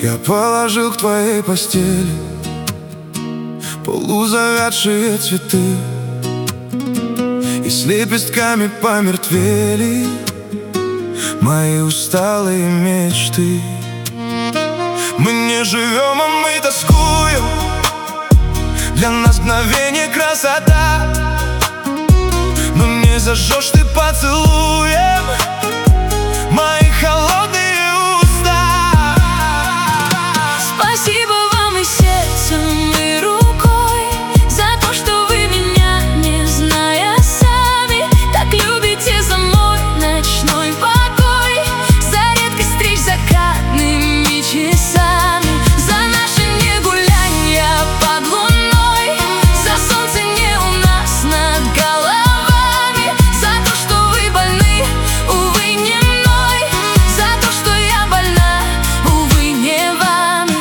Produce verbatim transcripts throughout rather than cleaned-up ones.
Я положил к твоей постели полузавядшие цветы, и с лепестками помертвели мои усталые мечты. Мы не живем, а мы тоскуем, для нас мгновение красота, но не зажжешь ты поцелуем мои холодные уста. Спасибо вам и сердцем, и рукой за то, что вы меня, не зная сами, так любите за мой ночной покой, за редкость встреч закатными часами, за наши негулянья под луной, за солнце не у нас над головами, за то, что вы больны, увы, не мной, за то, что я больна, увы, не вами.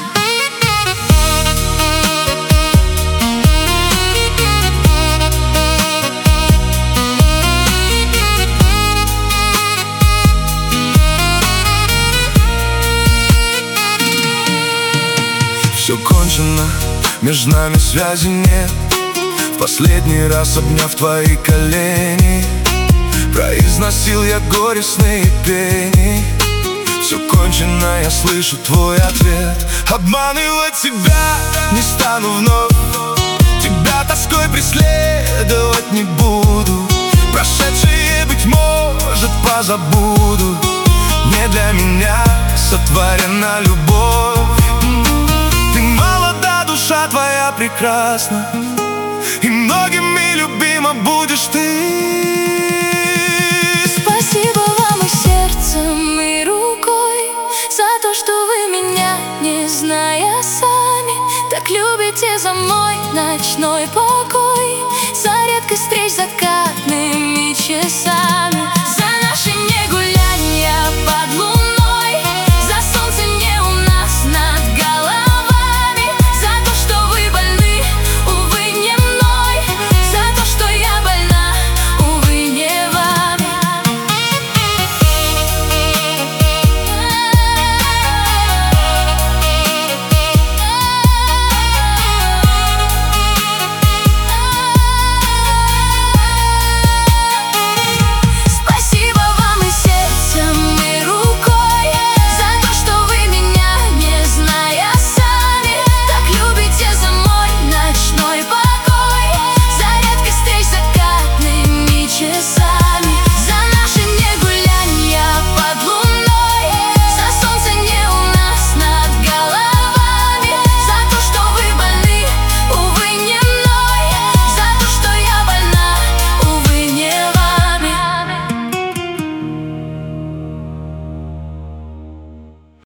Все кончено, между нами связи нет. В последний раз, обняв твои колени, произносил я горестные пени. Все кончено, я слышу твой ответ. Обманывать тебя не стану вновь, тебя тоской преследовать не буду. Прошедшее, быть может, позабуду. Не для меня сотворена любовь. Ты молода, душа твоя прекрасна, и многими любима будешь ты. Спасибо вам и сердцем, и рукой за то, что вы меня, не зная сами, так любите за мой ночной покой, за редкость встреч закатными часами.